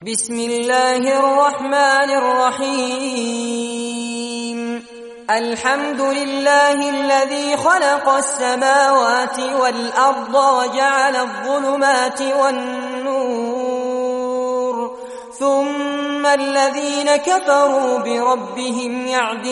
بسم الله الرحمن الرحيم الحمد لله الذي خلق السماوات والأرض وجعل الظلمات والنور ثم الذين كفروا بربهم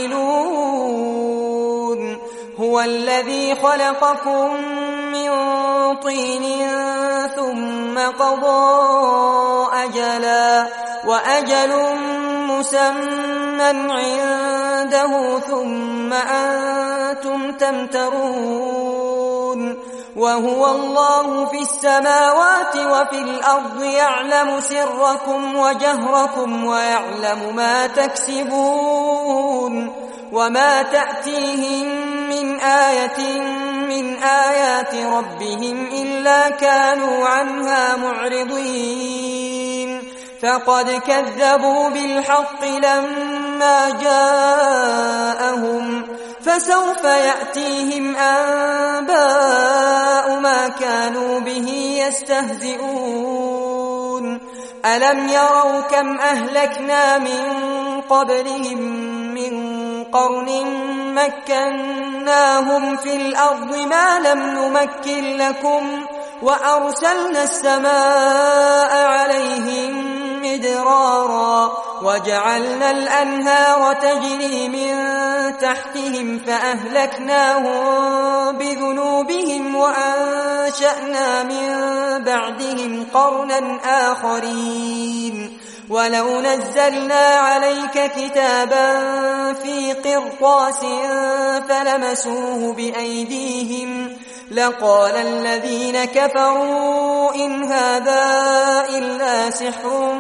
يعدلون هو الذي خلقكم من طين ثم قضى أجلا وأجل مسمى عنده ثم أنتم تمترون وهو الله في السماوات وفي الأرض يعلم سركم وجهركم ويعلم ما تكسبون وما تأتيهم من آية من آيات ربهم إلا كانوا عنها معرضين فقد كذبوا بالحق لما جاءهم فسوف يأتيهم أنباء ما كانوا به يستهزئون ألم يروا كم أهلكنا من قبلهم من قرن مكناهم في الأرض ما لم نمكن لكم وأرسلنا السماء عليهم مدرارا وجعلنا الأنهار تجري من تحتهم فأهلكناهم بذنوبهم وأنشأنا من بعدهم قرنا آخرين ولو نزلنا عليك كتابا في قرطاس فلمسوه بأيديهم لقال الذين كفروا إن هذا إلا سحر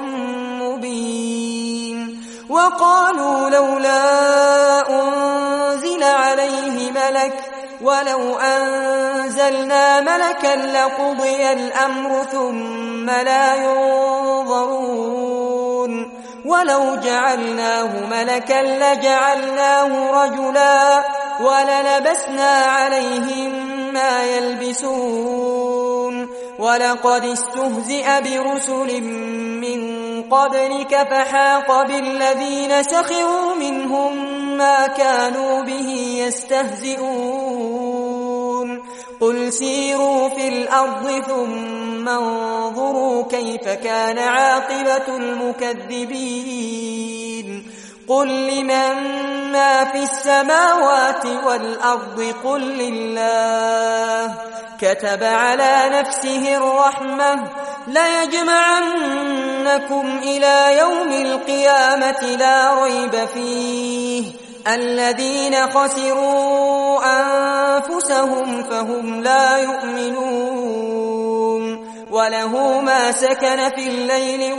مبين وقالوا لولا أنزل عليه ملك ولو أنزلنا ملكا لقضي الأمر ثم لا ينظرون ولو جعلناه ملكا لجعلناه رجلا وللبسنا عليهم ما يلبسون ولقد استهزئ برسل من قبلك فحاق بالذين سخروا منهم ما كانوا به يستهزئون قل سيروا في الأرض ثم انظروا كيف كان عاقبة المكذبين قل لمن ما في السماوات والأرض قل لله كتب على نفسه الرحمة ليجمعنكم إلى يوم القيامة لا ريب فيه الذين خسروا أنفسهم فهم لا يؤمنون وله ما سكن في الليل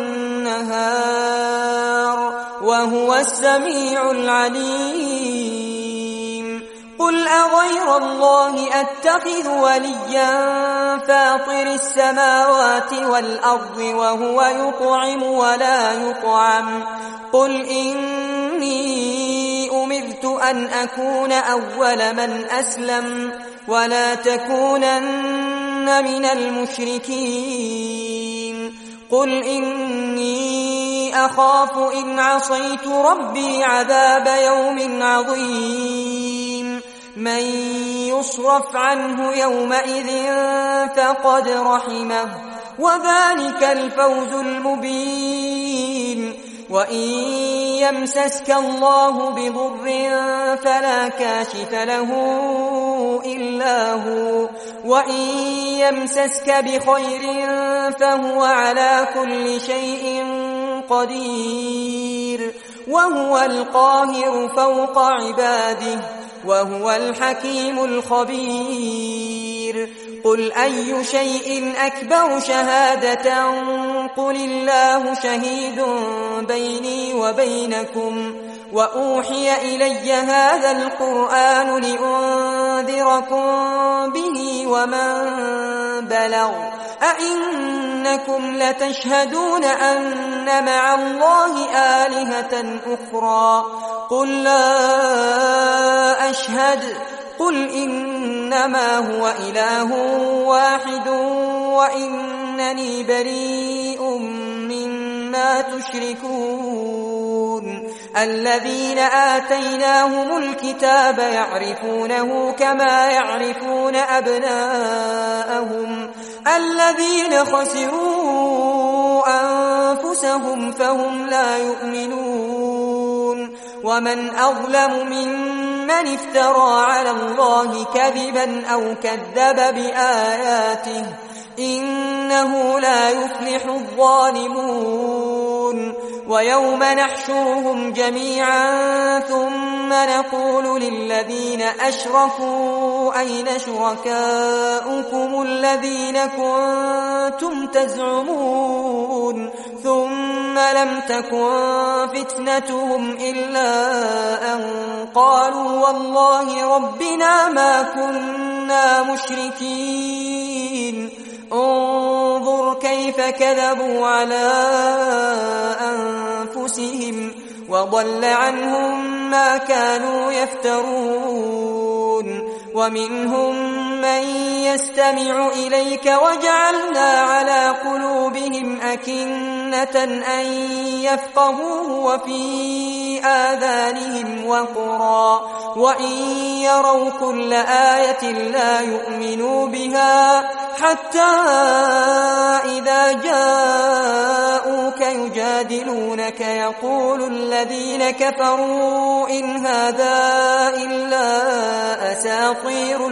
والنهار وهو السميع العليم قل أغير الله أتخذ وليا فاطر السماوات والأرض وهو يطعم ولا يطعم قل إني أمرت أن أكون أول من أسلم ولا تكونن من المشركين قل إني أخاف إن عصيت ربي عذاب يوم عظيم من يصرف عنه يومئذ فقد رحمه وذلك الفوز المبين وإن يمسسك الله بضر فلا كاشف له إلا هو وإن يمسسك بخير فهو على كل شيء قدير وهو القاهر فوق عباده وهو الحكيم الخبير قل أي شيء أكبر شهادة قل الله شهيد بيني وبينكم وأوحي إلي هذا القرآن لأنذركم به ومن بلغ أئنكم لتشهدون أن مع الله آلهة أخرى قل لا أشهد قل إنما هو إله واحد وإنني بريء مما ما تشركون الذين آتيناهم الكتاب يعرفونه كما يعرفون أبناءهم الذين خسروا أنفسهم فهم لا يؤمنون ومن أظلم ممن افترى على الله كذبا أو كذب بآياته إنه لا يفلح الظالمون ويوم نحشرهم جميعا ثم نقول للذين أشركوا أين شركاؤكم الذين كنتم تزعمون ثم لم تكن فتنتهم إلا أن قالوا والله ربنا ما كنا مشركين انظر كيف كذبوا على أنفسهم وضل عنهم ما كانوا يفترون ومنهم من يستمع إليك وجعلنا على قلوبهم أكنة أن يفقهوه وفي آذانهم وقرا وإن يروا كل آية لا يؤمنوا بها حتى إذا جاءوك يجادلونك يقول الذين كفروا إن هذا إلا أساطير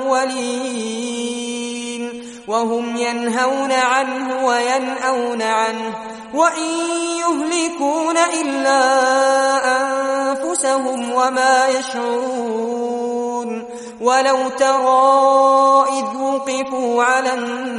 الأولين وهم ينهون عنه وينأون عنه وإن يهلكون إلا أنفسهم وما يشعرون ولو ترى إذ وقفوا على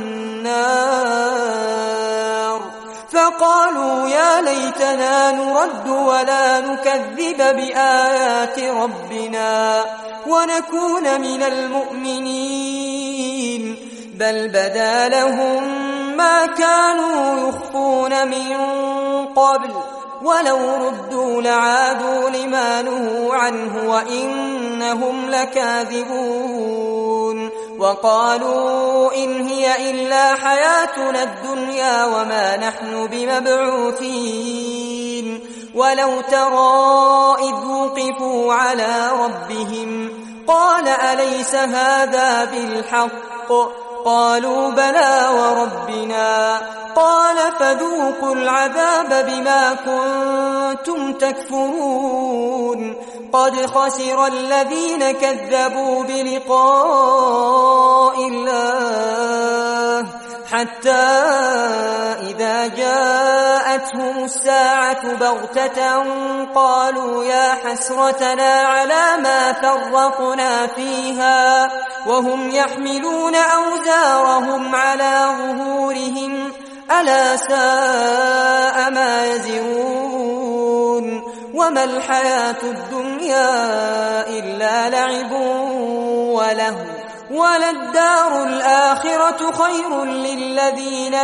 النار فقالوا يا ليتنا نرد ولا نكذب بآيات ربنا ونكون من المؤمنين بل بدا لهم ما كانوا يخفون من قبل ولو ردوا لعادوا لما نهوا عنه وإنهم لكاذبون وقالوا إن هي إلا حياتنا الدنيا وما نحن بمبعوثين ولو ترى إذ وقفوا على ربهم قال أليس هذا بالحق قالوا بلى وربنا قال فذوقوا العذاب بما كنتم تكفرون قد خسر الذين كذبوا بلقاء الله حتى إذا جاءتهم الساعة بغتة قالوا يا حسرتنا على ما فرطنا فيها وهم يحملون أوزارهم على ظهورهم ألا ساء ما يزرون وما الحياة الدنيا إلا لعب ولهو وللدار الآخرة خير للذين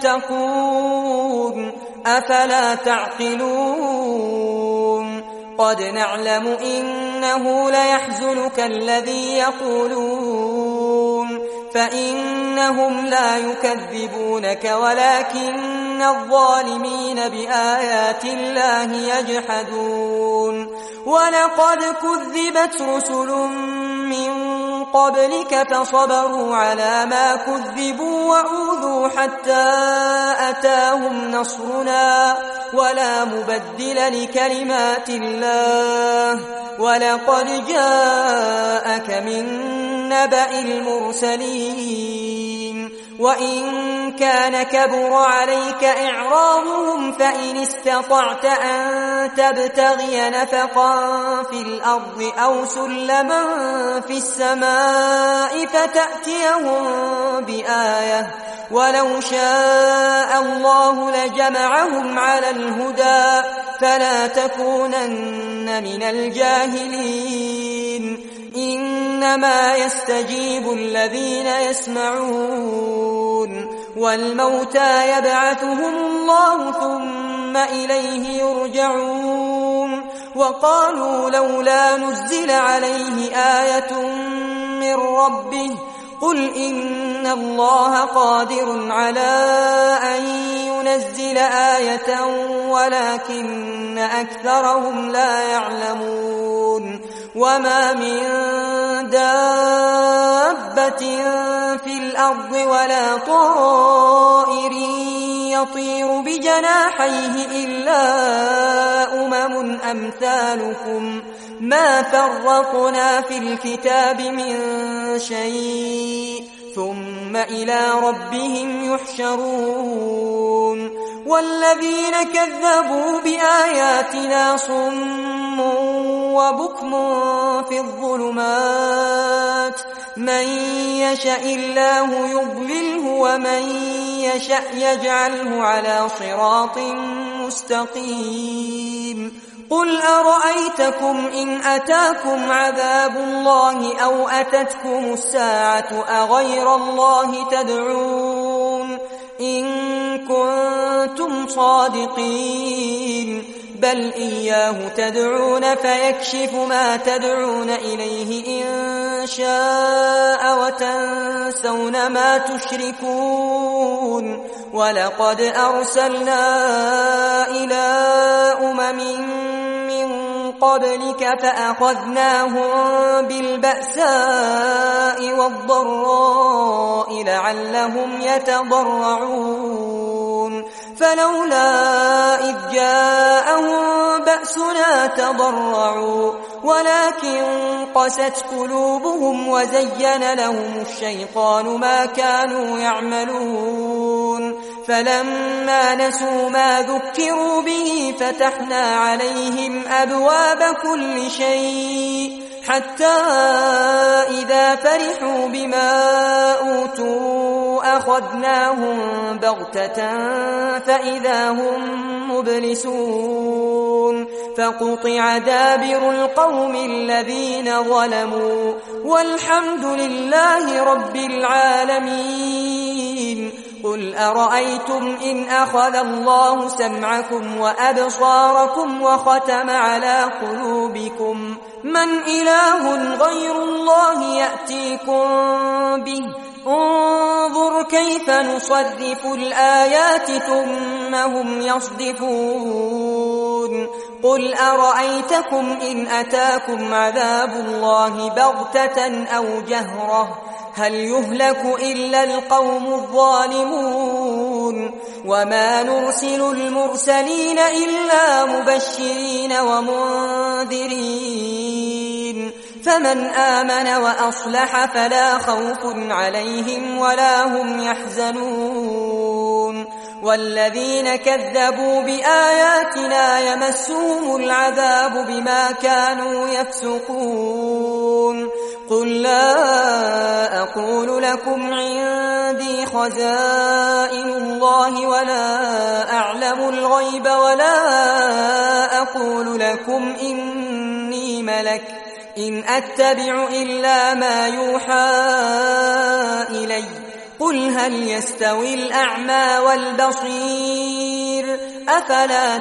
يتقون أفلا تعقلون قد نعلم إنه ليحزنك الذي يقولون فإنهم لا يكذبونك ولكن الظالمين بآيات الله يجحدون ولقد كذبت رسل من قبلك فصبروا على ما كذبوا وأوذوا حتى أتاهم نصرنا ولا مبدل لكلمات الله ولقد جاءك من نبأ المرسلين وإن كان كبر عليك إعراضهم فإن استطعت أن تبتغي نفقا في الأرض أو سلما في السماء فتأتيهم بآية ولو شاء الله لجمعهم على الهدى فلا تكونن من الجاهلين إنما يستجيب الذين يسمعون والموتى يبعثهم الله ثم إليه يرجعون وقالوا لولا نزل عليه آية من ربه قل إن إن الله قادر على أن ينزل آية ولكن أكثرهم لا يعلمون وما من دابة في الأرض ولا طائر يطير بجناحيه إلا أمم أمثالكم ما فرقنا في الكتاب من شيء ثم إلى ربهم يحشرون والذين كذبوا بآياتنا صم وبكم في الظلمات من يشاء الله يضلله ومن يشاء يجعله على صراط مستقيم قل أرأيتكم إن أتاكم عذاب الله أو أتتكم الساعة أغير الله تدعون إن كنتم صادقين بل إياه تدعون فيكشف ما تدعون إليه إن شاء وتنسون ما تشركون ولقد أرسلنا إلى من قبلك فأخذناهم بالبأساء والضراء لعلهم يتضرعون فلولا إذ جاءهم بأسنا تضرعوا ولكن قست قلوبهم وزين لهم الشيطان ما كانوا يعملون فلما نسوا ما ذكروا به فتحنا عليهم أبواب كل شيء حتى إذا فرحوا بما أوتوا أخذناهم بغتة فإذا هم مبلسون فقطع دابر القوم الذين ظلموا والحمد لله رب العالمين قل أرأيتم إن أخذ الله سمعكم وأبصاركم وختم على قلوبكم من إله غير الله يأتيكم به انظر كيف نصرف الآيات ثم هم يصدفون قل أرأيتكم إن أتاكم عذاب الله بغتة أو جهرة هل يهلك إلا القوم الظالمون وما نرسل المرسلين إلا مبشرين ومنذرين فمن آمن وأصلح فلا خوف عليهم ولا هم يحزنون والذين كذبوا بآياتنا يمسهم العذاب بما كانوا يفسقون قل لا أقول لكم عندي خزائن الله ولا أعلم الغيب ولا أقول لكم إني ملك إن أتبع إلا ما يوحى إلي قل هل يستوي الأعمى والبصير أفلا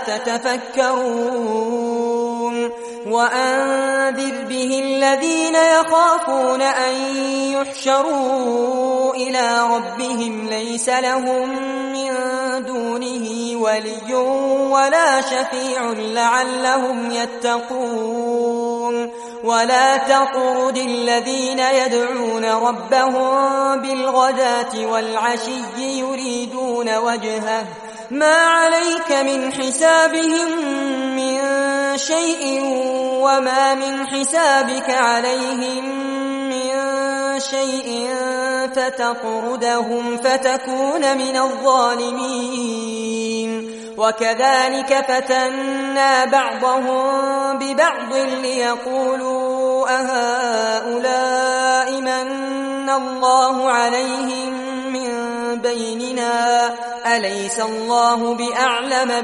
تتفكرون وأنذر به الذين يخافون أن يحشروا إلى ربهم ليس لهم من دونه ولي ولا شفيع لعلهم يتقون ولا تطرد الذين يدعون ربهم بالغداة والعشي يريدون وجهه ما عليك من حسابهم من شيء وما من حسابك عليهم من شيء فتطردهم فتكون من الظالمين وكذلك فتنا بعضهم ببعض ليقولوا أهؤلاء من الله عليهم من بيننا أليس الله بأعلم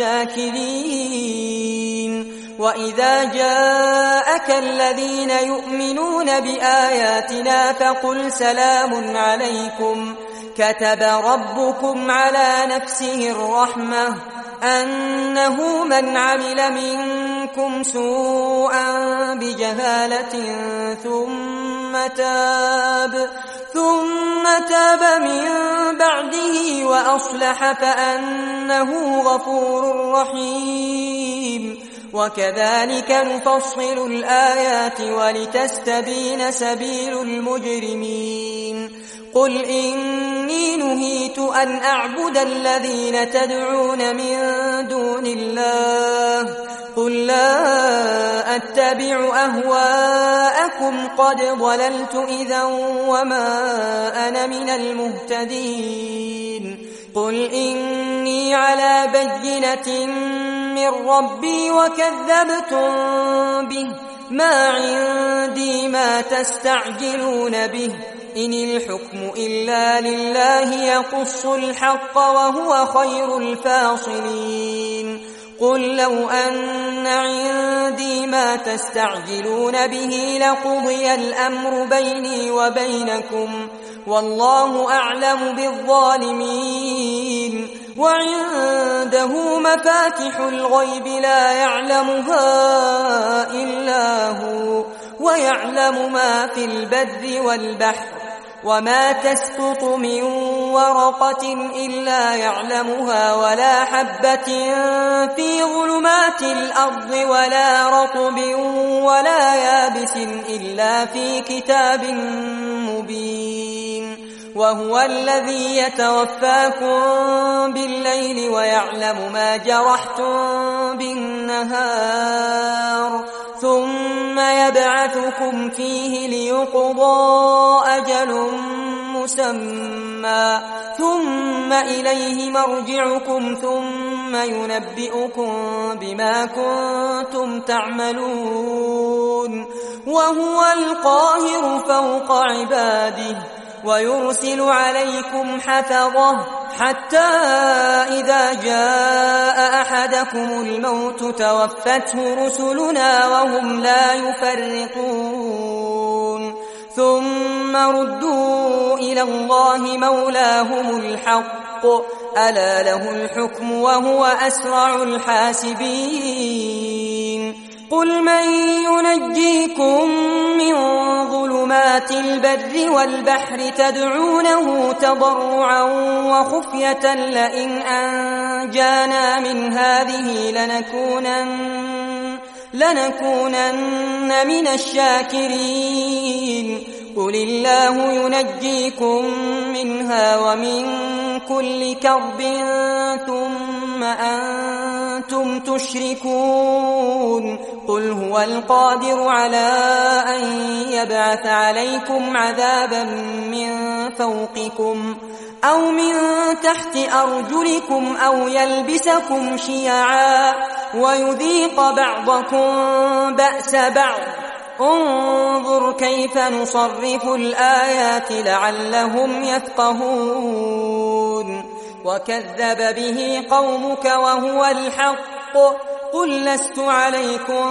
بالشاكرين وإذا جاءك الذين يؤمنون بآياتنا فقل سلام عليكم كتب ربكم على نفسه الرحمة أنه من عمل منكم سوءا بجهالة ثم تاب من بعده وأصلح فأنه غفور رحيم. وكذلك نفصل الآيات ولتستبين سبيل المجرمين. قل إني نهيت أن أعبد الذين تدعون من دون الله. قل لا أتبع أهواءكم قد ضللت إذا وما أنا من المهتدين. قل إني على بينة من ربي وكذبتم به، ما عندي ما تستعجلون به، إن الحكم إلا لله يقص الحق وهو خير الفاصلين. قل لو أن عندي ما تستعجلون به لقضي الأمر بيني وبينكم والله أعلم بالظالمين. وعنده مفاتح الغيب لا يعلمها إلا هو، ويعلم ما في البر والبحر، وما تسقط من ورقة إلا يعلمها، ولا حبة في ظلمات الأرض ولا رطب ولا يابس إلا في كتاب مبين. وهو الذي يتوفاكم بالليل ويعلم ما جرحتم بالنهار، ثم يبعثكم فيه ليقضى أجل مسمى، ثم إليه مرجعكم ثم ينبئكم بما كنتم تعملون. وهو القاهر فوق عباده ويرسل عليكم حفظه حتى إذا جاء أحدكم الموت توفته رسلنا وهم لا يفرطون. ثم ردوا إلى الله مولاهم الحق ألا له الحكم وهو أسرع الحاسبين. قل من ينجيكم من ظلمات البر والبحر تدعونه تضرعا وخفية لئن أنجانا من هذه لنكونن من الشاكرين. قل الله ينجيكم منها ومن كل كرب ثم أنتم تشركون. قل هو القادر على أن يبعث عليكم عذابا من فوقكم أو من تحت أرجلكم أو يلبسكم شيعا ويذيق بعضكم بأس بعض. انظر كيف نصرف الآيات لعلهم يفقهون. وكذب به قومك وهو الحق قل لست عليكم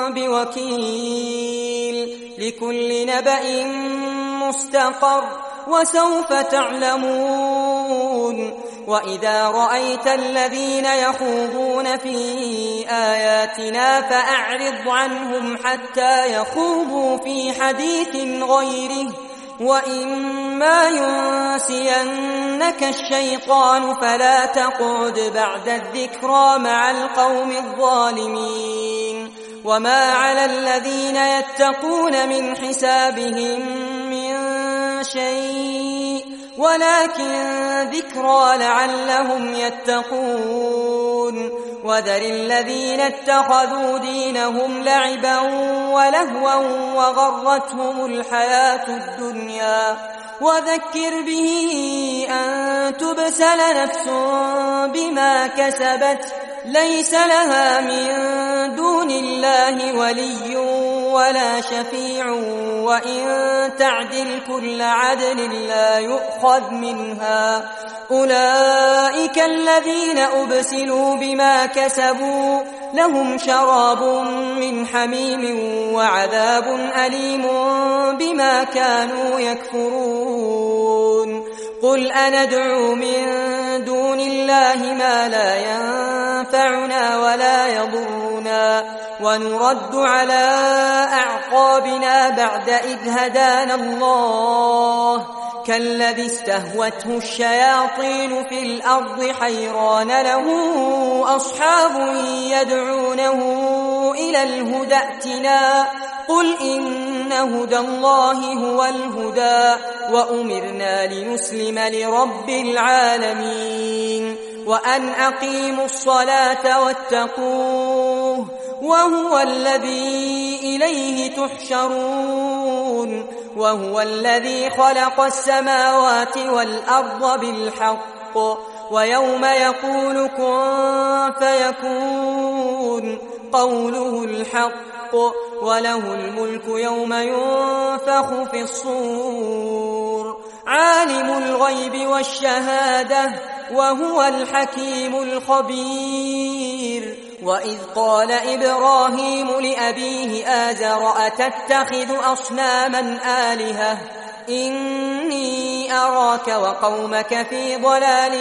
بوكيل. لكل نبأ مستقر وسوف تعلمون. وإذا رأيت الذين يخوضون في آياتنا فأعرض عنهم حتى يخوضوا في حديث غيره، وإما ينسينك الشيطان فلا تقعد بعد الذكرى مع القوم الظالمين. وما على الذين يتقون من حسابهم من شيء ولكن ذكرى لعلهم يتقون. وذر الذين اتخذوا دينهم لعبا ولهوا وغرتهم الحياة الدنيا وذكر به أن تبسل نفس بما كسبت ليس لها من دون الله ولي ولا شفيع وإن تعدل كل عدل لا يؤخذ منها. أولئك الذين أبسلوا بما كسبوا لهم شراب من حميم وعذاب أليم بما كانوا يكفرون. قل أندعو من دون الله ما لا ينفعنا ولا يضرنا ونرد على أعقابنا بعد إذ هدانا الله كالذي استهوته الشياطين في الأرض حيران له أصحاب يدعونه إلى الهدى ائتنا قل إن هدى الله هو الهدى وأمرنا لنسلم لرب العالمين وأن أقيموا الصلاة واتقوه وهو الذي إليه تحشرون وهو الذي خلق السماوات والأرض بالحق ويوم يقول كن فيكون قوله الحق وله الملك يوم ينفخ في الصور عالم الغيب والشهادة وهو الحكيم الخبير وإذ قال إبراهيم لأبيه آزر أتتخذ أصناما آلهة إني أراك وقومك في ضلال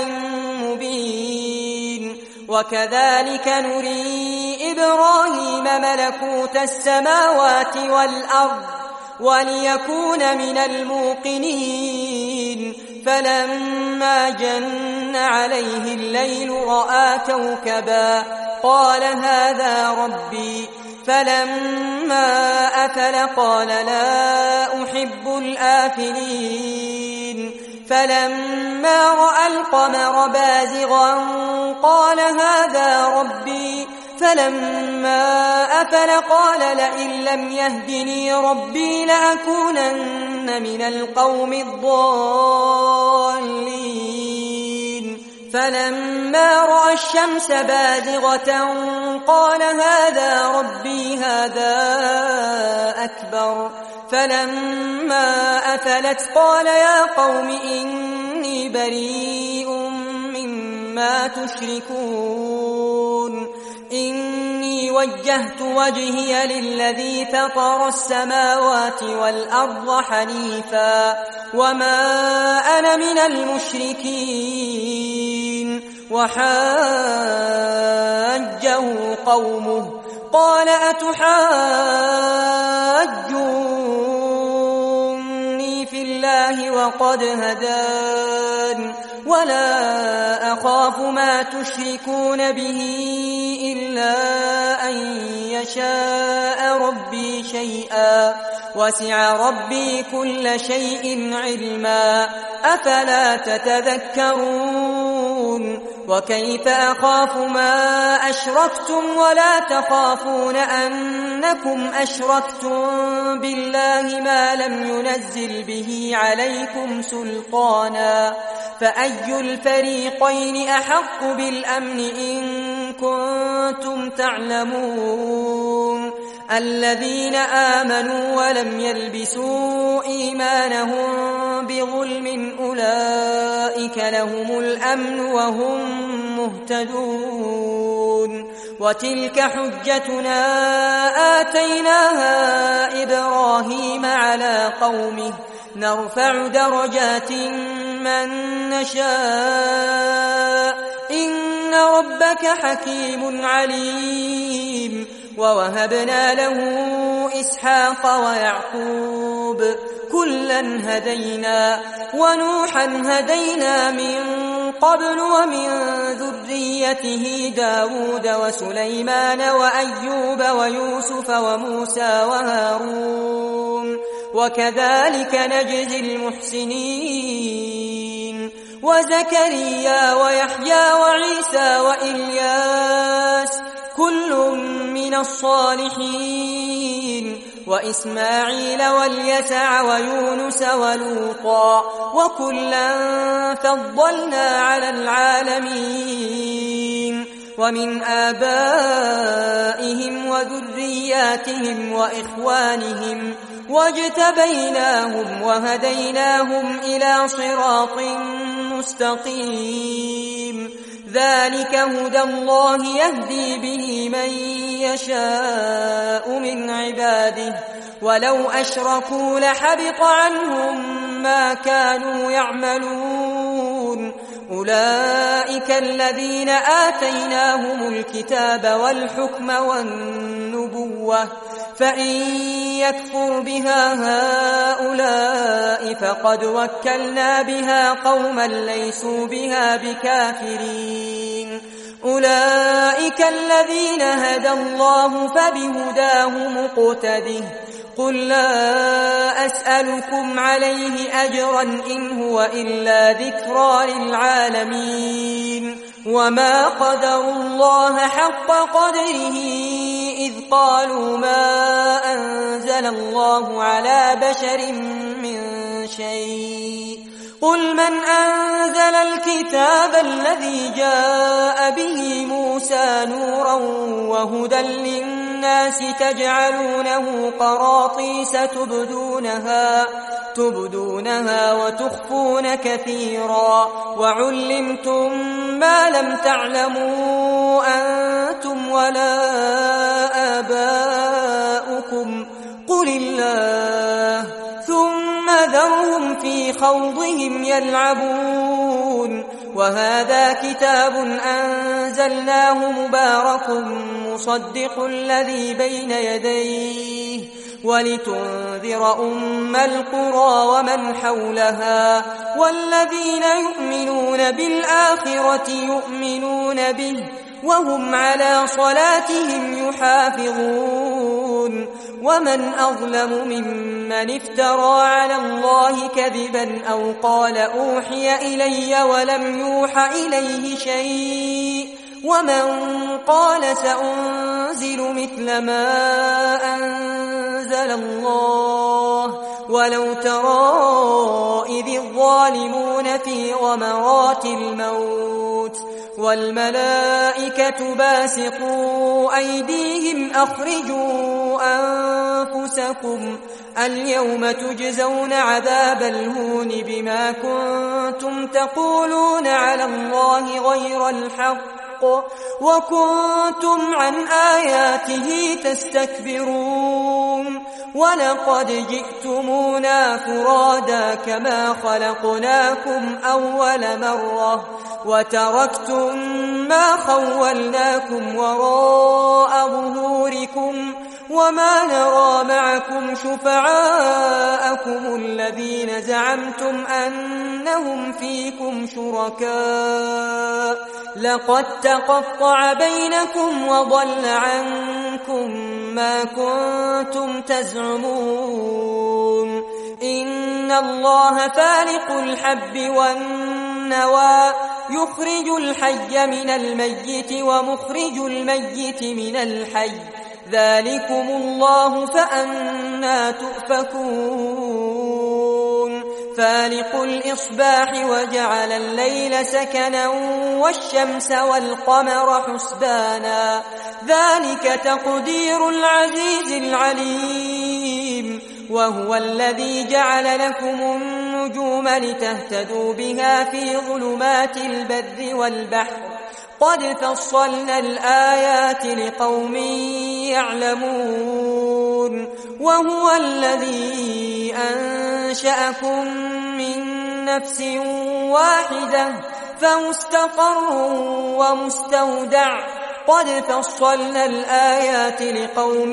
مبين وكذلك نري إبراهيم ملكوت السماوات والأرض وليكون من الموقنين فلما جن عليه الليل رأى كوكبا قال هذا ربي فلما أفل قال لا أحب الآفلين فلما رأى القمر بازغا قال هذا ربي فلما أفل قال لئن لم يهدني ربي لأكونن من القوم الضالين فلما رأى الشمس بازغة قال هذا ربي هذا أكبر فلما أفلت قال يا قوم إني بريء مما تشركون إني وجهت وجهي للذي فطر السماوات والأرض حنيفا وما أنا من المشركين وحاجه قومه قال أتحاجوني في الله وقد هدان ولا أخاف ما تشركون به إلا أن يشاء ربي شيئا وسع ربي كل شيء علما أفلا تتذكرون وكيف أخاف ما أشركتم ولا تخافون أنكم أشركتم بالله ما لم ينزل به عليكم سلطانا فأي الفريقين أحق بالأمن إن كنتم تعلمون الذين آمنوا ولم يلبسوا إيمانهم بظلم أولئك لهم الأمن وهم مهتدون وتلك حجتنا آتيناها إبراهيم على قومه نرفع درجات من نشاء إن ربك حكيم عليم ووهبنا له إسحاق ويعقوب كلا هدينا ونوحا هدينا من قبل ومن ذريته داود وسليمان وأيوب ويوسف وموسى وهارون وكذلك نجزي المحسنين وزكريا ويحيى وعيسى وإلياس كل من الصالحين وإسماعيل واليسع ويونس ولوطا وكلا فضلنا على العالمين ومن آبائهم وذرياتهم وإخوانهم واجتبيناهم وهديناهم إلى صراط مستقيم ذلك هدى الله يهدي به من يشاء من عباده ولو أشركوا لحبط عنهم ما كانوا يعملون أولئك الذين آتيناهم الكتاب والحكم والنبوة فإن يكفر بها هؤلاء فقد وكلنا بها قوما ليسوا بها بكافرين أولئك الذين هدى الله فبهداه مقتده قل لا أسألكم عليه أجرا إن هو إلا ذكرى للعالمين وما قدروا الله حق قدره إذ قالوا ما أنزل الله على بشر من شيء قل من أنزل الكتاب الذي جاء به موسى نورا وهدى للناس تجعلونه قراطيس تبدونها وتخفون كثيرا وعلمتم ما لم تعلموا أنتم ولا آباؤكم قل الله ثم ذرهم في خوضهم يلعبون وهذا كتاب أنزلناه مبارك مصدق الذي بين يديه ولتنذر أم القرى ومن حولها والذين يؤمنون بالآخرة يؤمنون به وهم على صلاتهم يحافظون ومن أظلم ممن افترى على الله كذبا أو قال أوحي إلي ولم يوح إليه شيء ومن قال سأنزل مثل ما أنزل الله ولو ترى إذ الظالمون في غمرات الموت والملائكة باسطوا أيديهم أخرجوا أنفسكم اليوم تجزون عذاب الهون بما كنتم تقولون على الله غير الحق وكنتم عن آياته تستكبرون ولقد جئتمونا فرادا كما خلقناكم أول مرة وتركتم ما خولناكم وراء ظهوركم وما نرى معكم شفعاءكم الذين زعمتم أنهم فيكم شركاء لقد تقطع بينكم وضل عنكم ما كنتم تزعمون إن الله فالق الحب والنوى يخرج الحي من الميت ومخرج الميت من الحي ذلكم الله فأنى تؤفكون فالق الإصباح وجعل الليل سكنا والشمس والقمر حسبانا ذلك تقدير العزيز العليم وهو الذي جعل لكم النجوم لتهتدوا بها في ظلمات البر والبحر قد فصلنا الآيات لقوم يعلمون وهو الذي أنشأكم من نفس واحدة فمستقر ومستودع قد فصلنا الآيات لقوم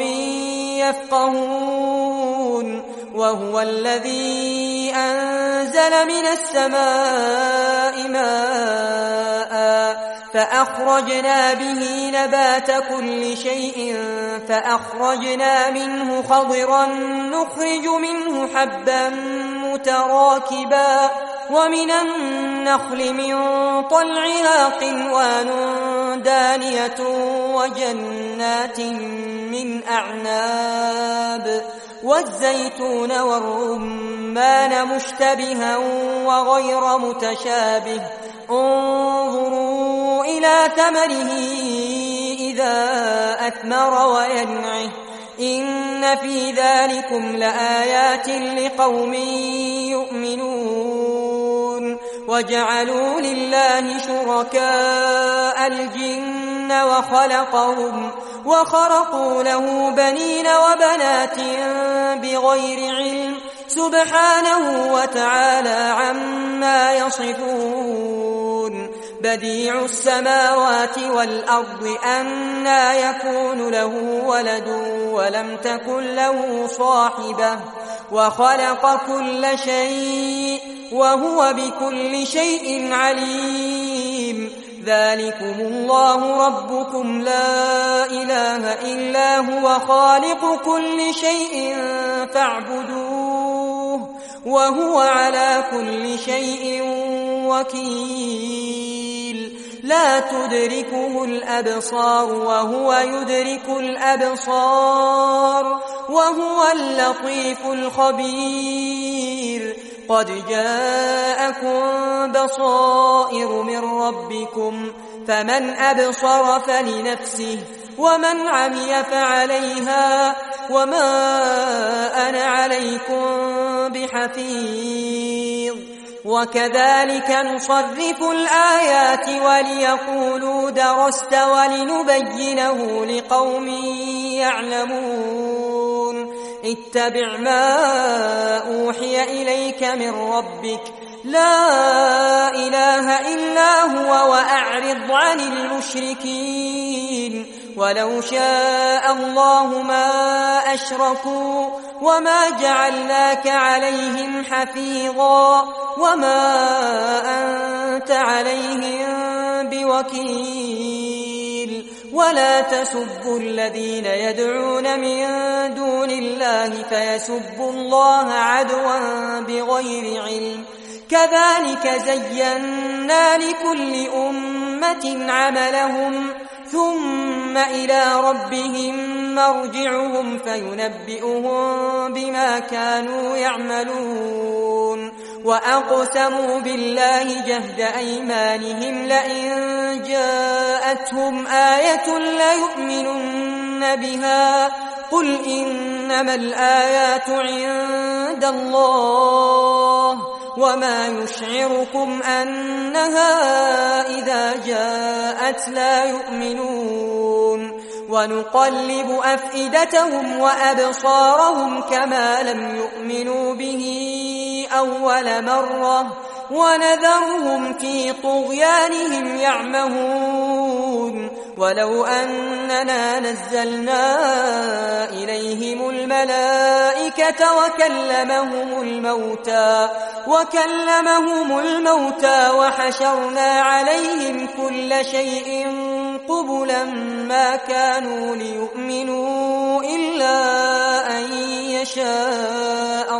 يفقهون وهو الذي أنزل من السماء ماء فأخرجنا به نبات كل شيء فأخرجنا منه خضرا نخرج منه حبا متراكبا ومن النخل من طلعها قنوان دانية وجنات من أعناب والزيتون والرمان مشتبها وغير متشابه انظروا إلى ثمره إذا أثمر وينعه إن في ذلكم لآيات لقوم يؤمنون وجعلوا لله شركاء الجن وخرقوا له بنين وبنات بغير علم سبحانه وتعالى عما يصفون بديع السماوات والأرض أنى يكون له ولد ولم تكن له صاحبة وخلق كل شيء وهو بكل شيء عليم ذلكم الله ربكم لا إله إلا هو خالق كل شيء فاعبدوه وهو على كل شيء وكيل لا تدركه الأبصار وهو يدرك الأبصار وهو اللطيف الخبير قد جاءكم بصائر من ربكم فمن أبصر فلنفسه ومن عمي فعليها وما أنا عليكم بحفيظ وكذلك نصرف الآيات وليقولوا درست ولنبينه لقوم يعلمون اتبع ما أوحي إليك من ربك لا إله إلا هو وأعرض عن المشركين ولو شاء الله ما أشركوا وما جعلناك عليهم حفيظا وما أنت عليهم بوكيل ولا تسبوا الذين يدعون من دون الله فيسبوا الله عدوا بغير علم كذلك زينا لكل أمة عملهم ثم إلى ربهم مرجعهم فينبئهم بما كانوا يعملون وأقسموا بالله جهد أيمانهم لئن جاءتهم آية ليؤمنن بها قل إنما الآيات عند الله وما يشعركم أنها إذا جاءت لا يؤمنون ونقلب أفئدتهم وأبصارهم كما لم يؤمنوا به أول مرة ونذرهم في طغيانهم يعمهون ولو أننا نزلنا إليهم الملائكة وكلمهم الموتى وحشرنا عليهم كل شيء قبلا ما كانوا ليؤمنوا إلا أن يشاء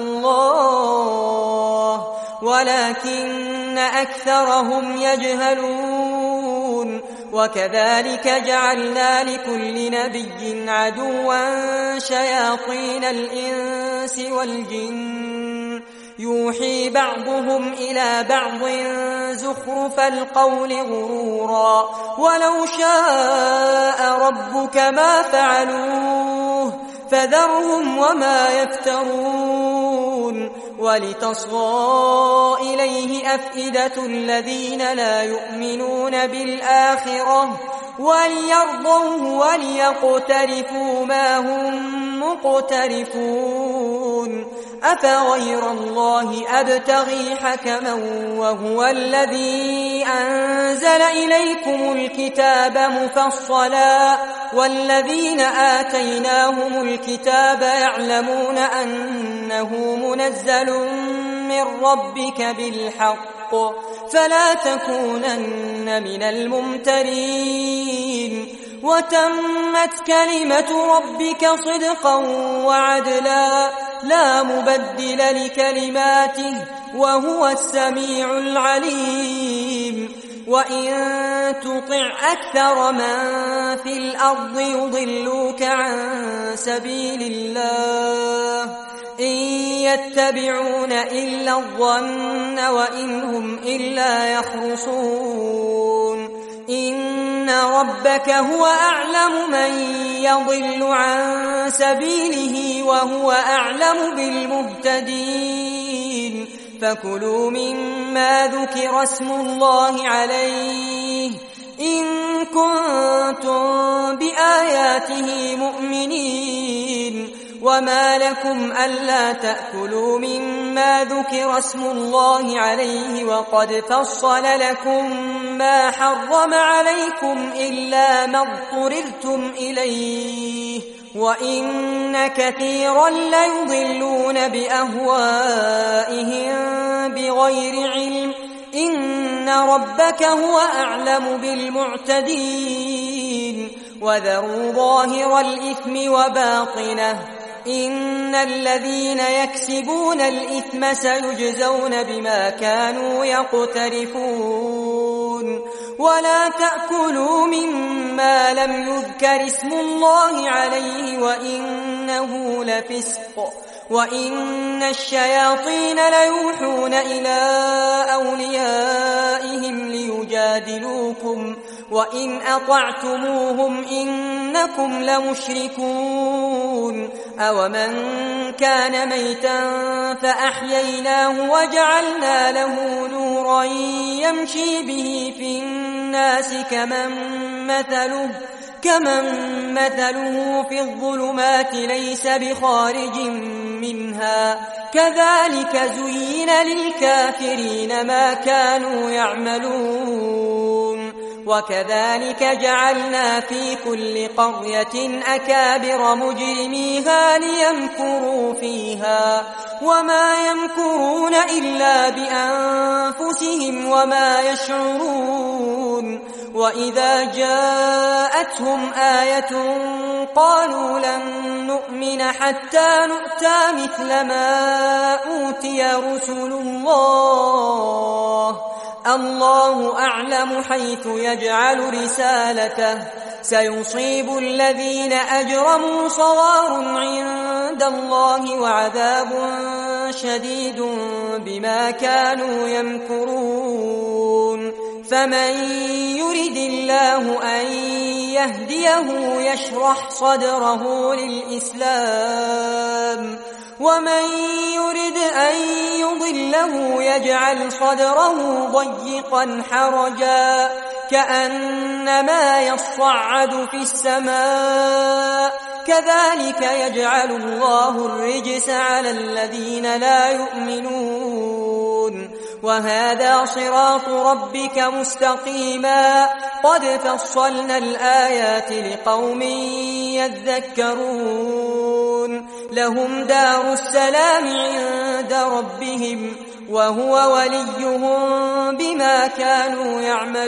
الله ولكن أكثرهم يجهلون وكذلك جعلنا لكل نبي عدوا شياطين الإنس والجن يوحي بعضهم إلى بعض زخرف القول غرورا ولو شاء ربك ما فعلوه فذرهم وما يفترون ولتصغى إليه أفئدة الذين لا يؤمنون بالآخرة وليرضوه وليقترفوا ما هم مقترفون أفغير الله أبتغي حكما وهو الذي أنزل إليكم الكتاب مفصلا والذين آتيناهم الكتاب يعلمون أنه منزل من ربك بالحق فلا تكونن من الممترين وتمت كلمة ربك صدقا وعدلا لا مبدل لكلماته وهو السميع العليم وإن تطع أكثر من في الأرض يضلوك عن سبيل الله إن يتبعون إلا الظن وإن هم إلا يخرصون إن ربك هو أعلم من يضل عن سبيله وهو أعلم بالمهتدين فكلوا مما ذكر اسم الله عليه إن كنتم بآياته مؤمنين وما لكم ألا تأكلوا مما ذكر اسم الله عليه وقد فصل لكم ما حرم عليكم إلا ما اضطررتم إليه وإن كثيرا ليضلون بأهوائهم بغير علم إن ربك هو أعلم بالمعتدين وذروا ظاهر الإثم وباطنه إن الذين يكسبون الإثم سيجزون بما كانوا يقترفون ولا تأكلوا مما لم يذكر اسم الله عليه وإنه لفسق وإن الشياطين ليوحون إلى أوليائهم ليجادلوكم وإن أطعتموهم إنكم لمشركون أومن كان ميتا فأحييناه وجعلنا له نورا يمشي به في الناس كمن مثله في الظلمات ليس بخارج منها كذلك زين للكافرين ما كانوا يعملون وكذلك جعلنا في كل قرية أكابر مجرميها ليمكروا فيها وما يمكرون إلا بأنفسهم وما يشعرون وإذا جاءتهم آية قالوا لن نؤمن حتى نؤتى مثل ما أوتي رسل الله أعلم حيث يجعل رسالته سيصيب الذين أجرموا صغار عند الله وعذاب شديد بما كانوا يمكرون فمن يرد الله أن يهديه يشرح صدره للإسلام ومن يرد أن يضله يجعل صدره ضيقا حرجا كأنما يصعد في السماء كذلك يجعل الله الرجس على الذين لا يؤمنون وهذا صراط ربك مستقيما قد فصلنا الآيات لقوم يذكرون لهم دار السلام عند ربهم وهو وليهم بما كانوا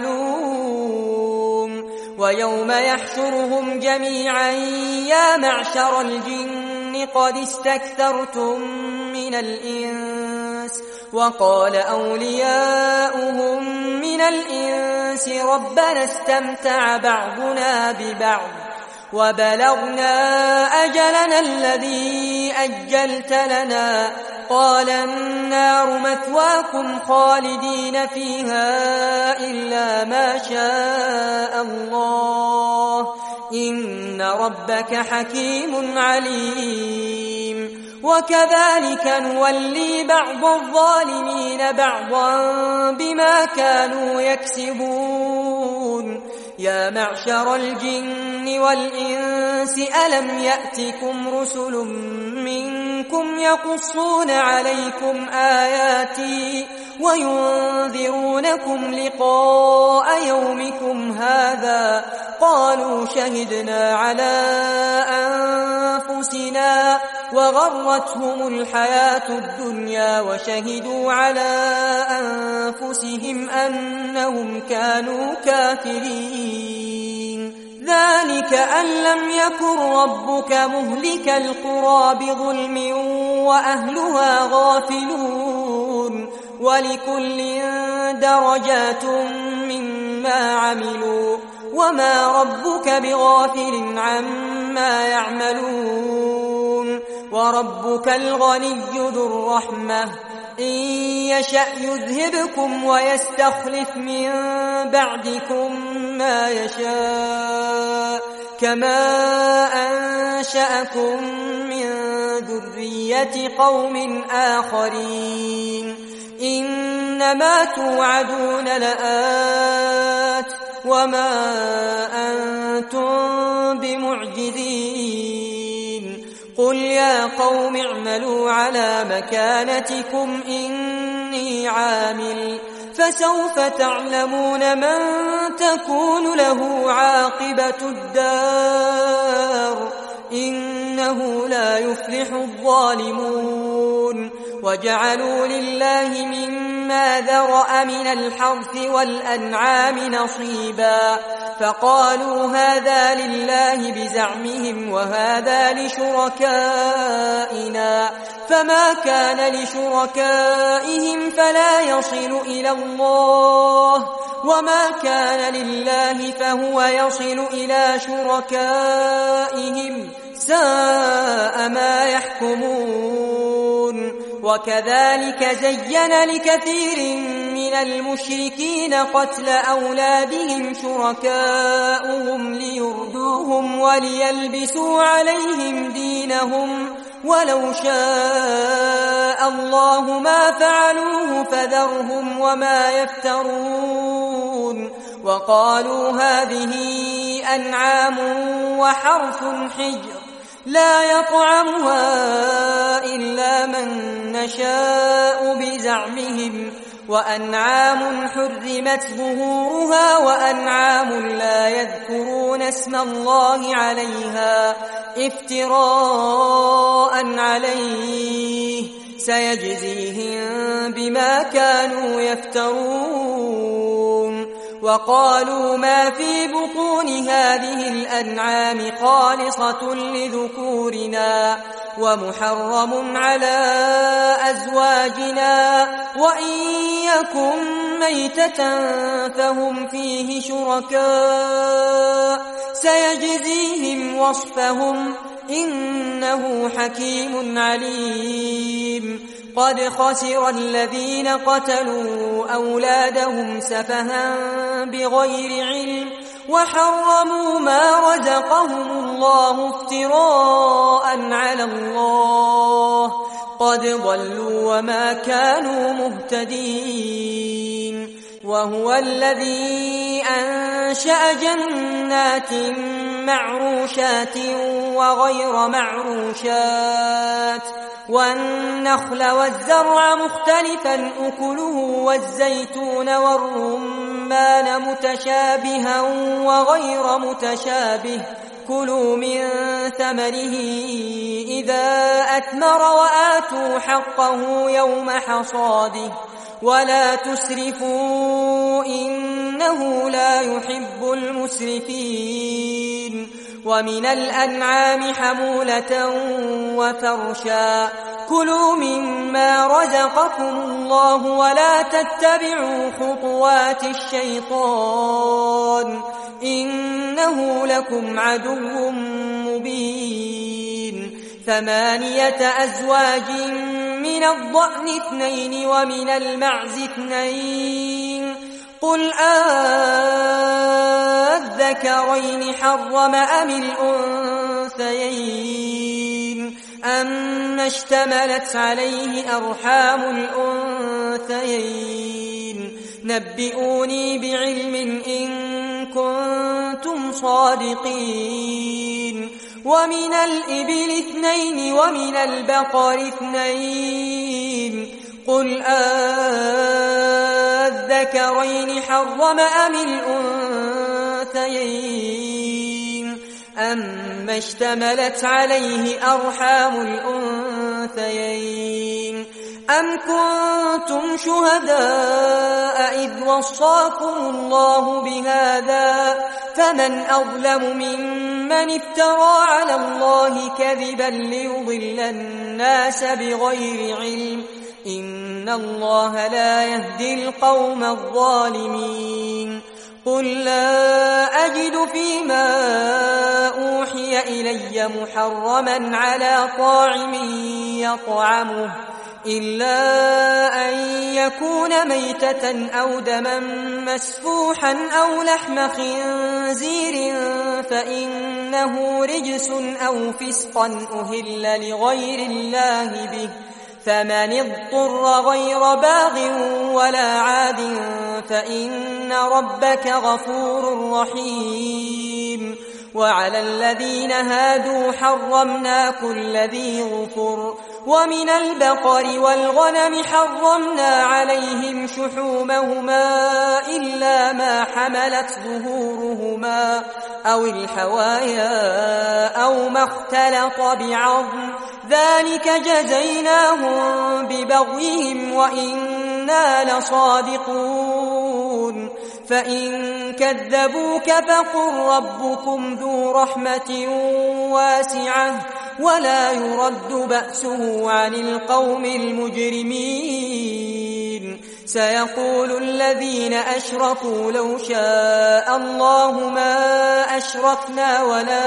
يعملون ويوم يحشرهم جميعا يا معشر الجن قد استكثرتم من الإنس وقال أولياؤهم من الإنس ربنا استمتع بعضنا ببعض وبلغنا أجلنا الذي أجلت لنا قال النار مثواكم خالدين فيها إلا ما شاء الله إن ربك حكيم عليم وكذلك نولي بعض الظالمين بعضا بما كانوا يكسبون يا معشر الجن والإنس ألم يأتكم رسل منكم يقصون عليكم آياتي وينذرونكم لقاء يومكم هذا قالوا شهدنا على أنفسنا وغرتهم الحياة الدنيا وشهدوا على أنفسهم أنهم كانوا كافرين ذلك أن لم يكن ربك مهلك القرى بظلم وأهلها غافلون ولكل درجات مما عملوا وما ربك بغافل عما يعملون وربك الغني ذو الرحمة إن يشأ يذهبكم ويستخلف من بعدكم ما يشاء كما أنشأكم من ذرية قوم آخرين إنما توعدون لآت وما أنتم بمعجزين قل يا قوم اعملوا على مكانتكم إني عامل فسوف تعلمون من تكون له عاقبة الدار إنه لا يفلح الظالمون وجعلوا لله مما ذرأ من الحرث والأنعام نصيبا فقالوا هذا لله بزعمهم وهذا لشركائنا فما كان لشركائهم فلا يصل إلى الله وما كان لله فهو يصل إلى شركائهم ساء ما يحكمون وكذلك زين لكثير من المشركين قتل أولادهم شركاؤهم ليردوهم وليلبسوا عليهم دينهم ولو شاء الله ما فعلوه فذرهم وما يفترون وقالوا هذه أنعام وحرث حجر لا يطعمها إلا من نشاء بزعمهم وأنعام حرمت ظهورها وأنعام لا يذكرون اسم الله عليها افتراء عليه سيجزيهم بما كانوا يفترون وقالوا ما في بطون هذه الأنعام خالصة لذكورنا ومحرم على أزواجنا وإن يكن ميتة فهم فيه شركاء سيجزيهم وصفهم إنه حكيم عليم قد خسر الذين قتلوا أولادهم سفها بغير علم وحرموا ما رزقهم الله افتراء على الله قد ضلوا وما كانوا مهتدين وهو الذي أنشأ جنات معروشات وغير معروشات والنخل والزرع مختلفا أكله والزيتون والرمان متشابها وغير متشابه كلوا من ثمره إذا أثمر وآتوا حقه يوم حصاده ولا تسرفوا إنه لا يحب المسرفين ومن الأنعام حمولة وفرشا كلوا مما رزقكم الله ولا تتبعوا خطوات الشيطان إنه لكم عدو مبين 8 أزواج من الضأن 2 ومن المعز 2 قل أذكرين حرم أم الأنثيين أما اشتملت عليه أرحام الأنثيين نبئوني بعلم إن كنتم صادقين ومن الإبل 2 ومن البقر 2 قل أذكرين حرم أم الأنثيين أما اشتملت عليه أرحام الأنثيين أم كنتم شهداء إذ وصاكم الله بهذا فمن أظلم ممن افترى على الله كذبا ليضل الناس بغير علم إن الله لا يهدي القوم الظالمين قل لا أجد فيما أوحي إلي محرما على طاعم يطعمه إلا أن يكون ميتة أو دما مسفوحا أو لحم خنزير فإنه رجس أو فسقا أهل لغير الله به فمن اضطر غير باغ ولا عاد فإن ربك غفور رحيم وعلى الذين هادوا حرمنا كل ذي ظفر ومن البقر والغنم حرمنا عليهم شحومهما إلا ما حملت ظهورهما أو الحوايا أو ما اختلط بعظم ذلك جزيناهم ببغيهم وإنا لصادقون فإن كذبوك فقل ربكم ذو رحمة واسعة ولا يرد بأسه عن القوم المجرمين سيقول الذين أشركوا لو شاء الله ما أشركنا ولا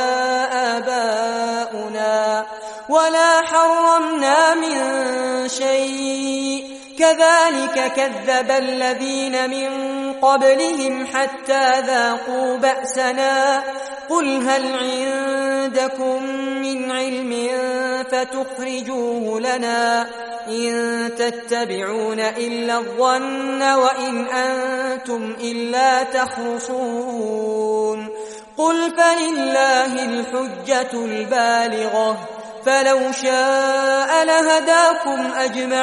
آباؤنا ولا حرمنا من شيء كذلك كذب الذين من قبلهم حتى ذاقوا بأسنا قل هل عندكم من علم فتخرجوه لنا إن تتبعون إلا الظن وإن أنتم إلا تخرصون قل فلله الحجة البالغة فلو شاء لهداكم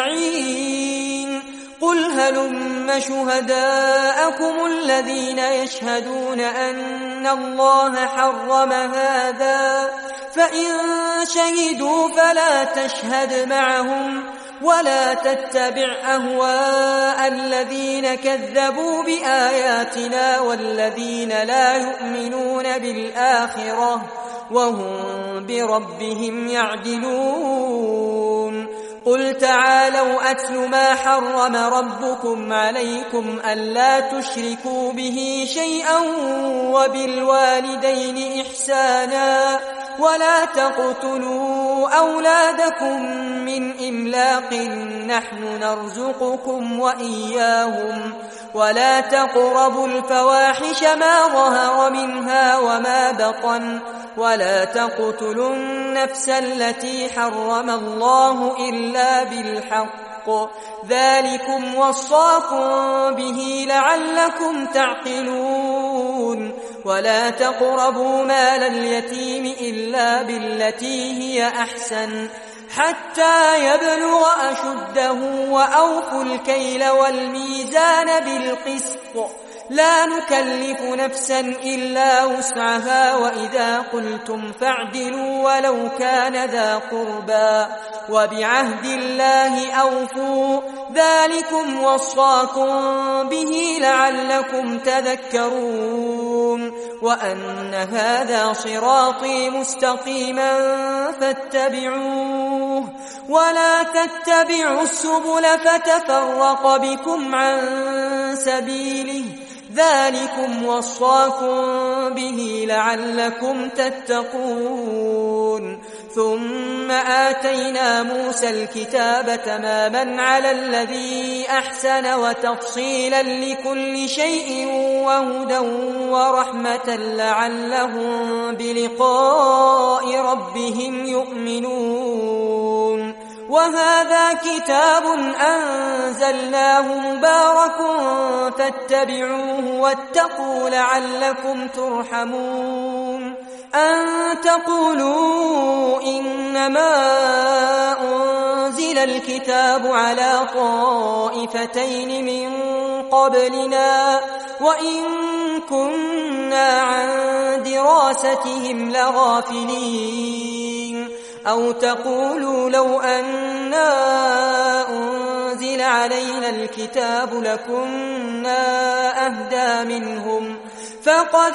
أجمعين قل هلم شهداءكم الذين يشهدون أن الله حرم هذا فإن شهدوا فلا تشهد معهم ولا تتبع أهواء الذين كذبوا بآياتنا والذين لا يؤمنون بالآخرة وهم بربهم يعدلون قل تعالوا أتل ما حرم ربكم عليكم ألا تشركوا به شيئا وبالوالدين إحسانا ولا تقتلوا أولادكم من إملاق نحن نرزقكم وإياهم ولا تقربوا الفواحش ما ظهر منها وما بطن ولا تقتلوا النفس التي حرم الله إلا بالحق ذلكم وصاكم به لعلكم تعقلون ولا تقربوا مال اليتيم إلا بالتي هي أحسن حتى يبلغ أشده وأوفوا الكيل والميزان بالقسط لا نكلف نفسا إلا وسعها وإذا قلتم فاعدلوا ولو كان ذا قربى وبعهد الله أوفوا ذلكم وصاكم به لعلكم تذكرون وأن هذا صراطي مستقيما فاتبعوه ولا تتبعوا السبل فتفرق بكم عن سبيله ذلكم وصاكم به لعلكم تتقون ثم آتينا موسى الكتاب تماما على الذي أحسن وتفصيلا لكل شيء وهدى ورحمة لعلهم بلقاء ربهم يؤمنون وهذا كتاب أنزلناه مبارك فاتبعوه واتقوا لعلكم ترحمون أن تقولوا إنما أنزل الكتاب على طائفتين من قبلنا وإن كنا عن دراستهم لغافلين أو تقولوا لو أنا أنزل علينا الكتاب لكنا أهدى منهم فقد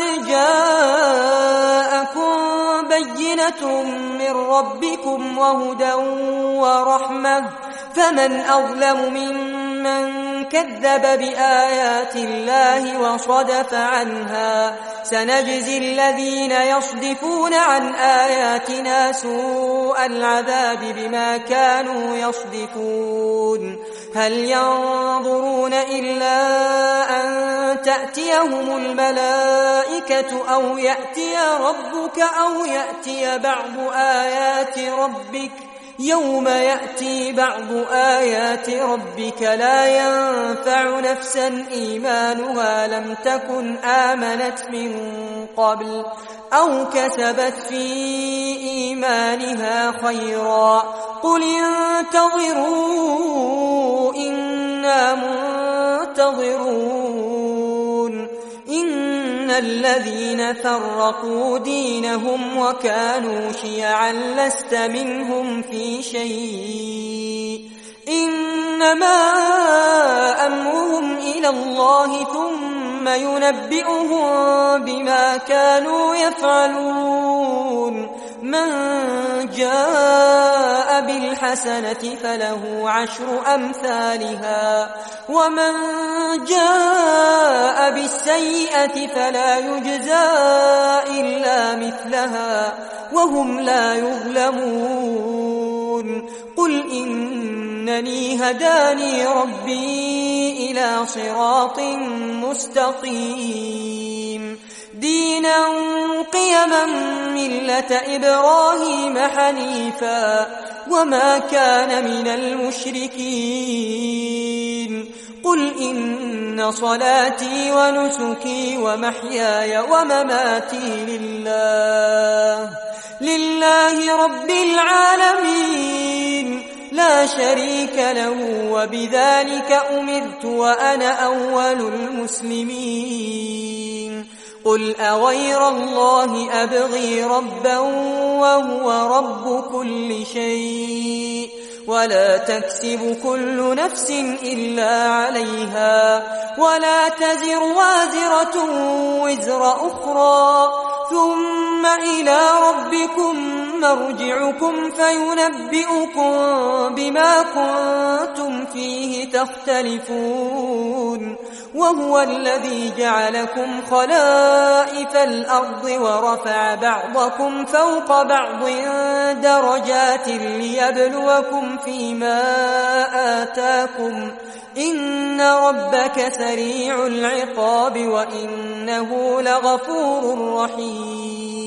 جاءكم بينة من ربكم وهدى ورحمة فمن أظلم ممن كذب بآيات الله وصدف عنها سنجزي الذين يصدفون عن آياتنا سوء العذاب بما كانوا يصدفون هل ينظرون إلا أن تأتيهم الملائكة أو يأتي ربك أو يأتي بعض آيات ربك يوم يأتي بعض آيات ربك لا ينفع نفسا إيمانها لم تكن آمنت من قبل أو كسبت في إيمانها خيرا قل انتظروا إنا منتظرون إن الذين فرقوا دينهم وكانوا شيعا لست منهم في شيء إنما أمرهم إلى الله ثم ينبئهم بما كانوا يفعلون من جاء بالحسنة فله 10 أمثالها ومن جاء بالسيئة فلا يجزى إلا مثلها وهم لا يظلمون قل إنني هداني ربي إلى صراط مستقيم دينا قيما ملة إبراهيم حنيفا وما كان من المشركين قل إن صلاتي ونسكي ومحياي ومماتي لله رب العالمين لا شريك له وبذلك أمرت وأنا أول المسلمين قل أغير الله أبغي ربا وهو رب كل شيء ولا تكسب كل نفس إلا عليها ولا تزر وازرة وزر أخرى ثم إلى ربكم مرجعكم فينبئكم بما كنتم فيه تختلفون وهو الذي جعلكم خلائف الأرض ورفع بعضكم فوق بعض درجات ليبلوكم فيما آتاكم إن ربك سريع العقاب وإنه لغفور رحيم